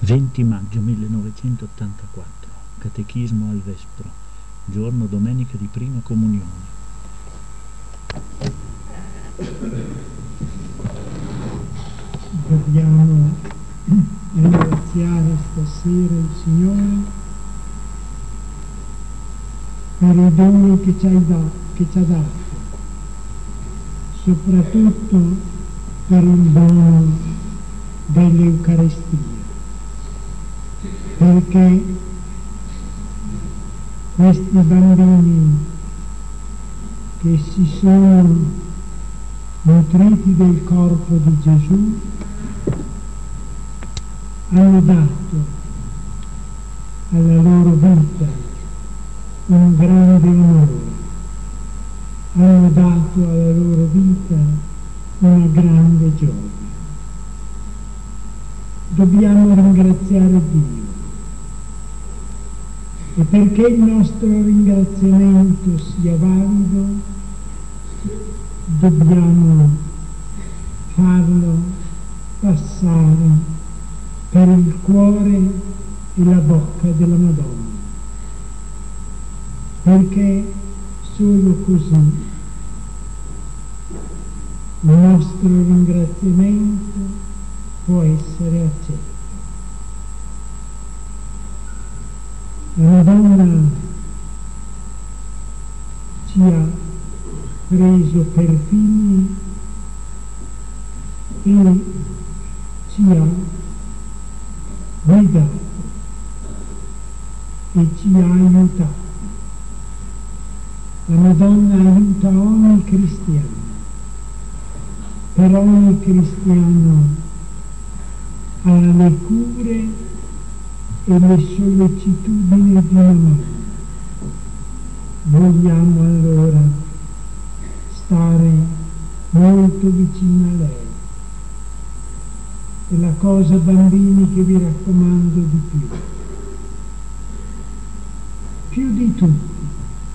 20 maggio 1984, Catechismo al Vespro, giorno domenica di prima comunione. Dobbiamo ringraziare stasera il Signore per i doni che ci ha dato, soprattutto per il dono dell'Eucaristia, perché questi bambini che si sono nutriti del corpo di Gesù hanno dato alla loro vita un grande onore, hanno dato alla loro vita una grande gioia. Dobbiamo ringraziare Dio, e perché il nostro ringraziamento sia valido dobbiamo farlo passare per il cuore e la bocca della Madonna, perché solo così il nostro ringraziamento può essere accetto. La Madonna ci ha preso per figli e ci ha guidato e ci ha aiutato. La Madonna aiuta ogni cristiano. Per ogni cristiano ha le cure e le sollecitudini di una mamma. Vogliamo allora stare molto vicino a lei. È la cosa, bambini, che vi raccomando di più di tutti,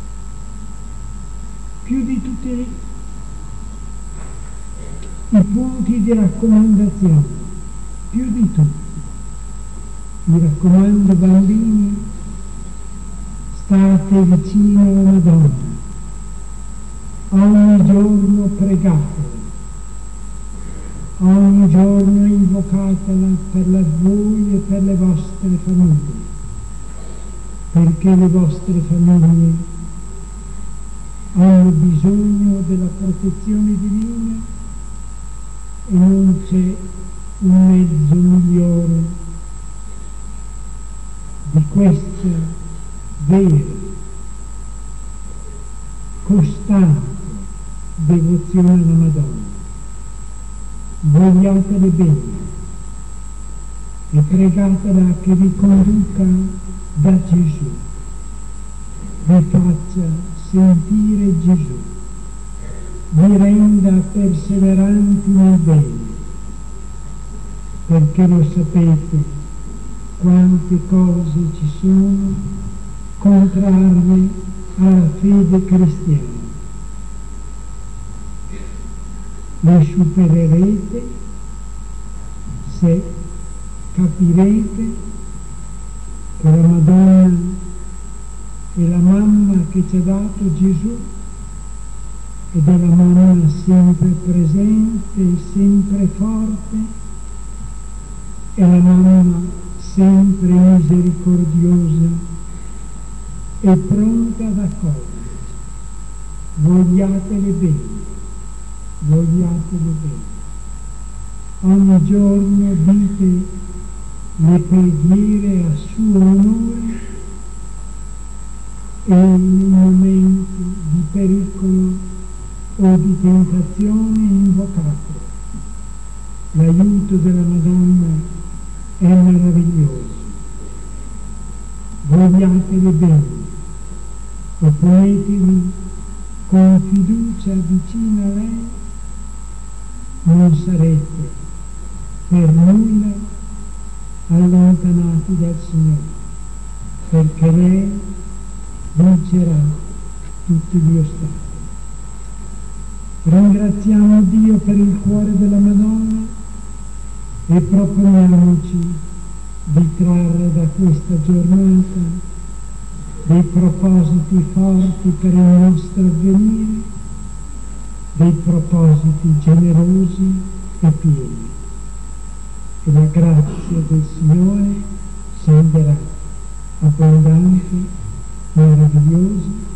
più di tutti i punti di raccomandazione, più di tutti. Mi raccomando, bambini, state vicino alla Madonna, ogni giorno pregatela, ogni giorno invocatela per voi e per le vostre famiglie, perché le vostre famiglie hanno bisogno della protezione divina e non c'è un mezzo migliore di questa vera, costante devozione alla Madonna. Vogliatele bene e pregatela che vi conduca da Gesù, vi faccia sentire Gesù, vi renda perseveranti nel bene, perché lo sapete quante cose ci sono contrarie alla fede cristiana. Le supererete se capirete che la Madonna è la mamma che ci ha dato Gesù ed è la mamma sempre presente e sempre forte, è la mamma sempre misericordiosa e pronta ad accoglierci. Vogliatele bene, vogliatele bene. Ogni giorno dite le preghiere a suo onore e in momenti di pericolo o di tentazione invocate. L'aiuto della Madonna è meraviglioso. Vogliatele bene e ponetevi con fiducia vicino a lei, non sarete per nulla allontanati dal Signore, perché lei vincerà tutti gli ostacoli. Ringraziamo Dio per il cuore della Madonna e proponiamoci di trarre da questa giornata dei propositi forti per il nostro avvenire, dei propositi generosi e pieni. E la grazia del Signore scenderà abbondante, meravigliosa,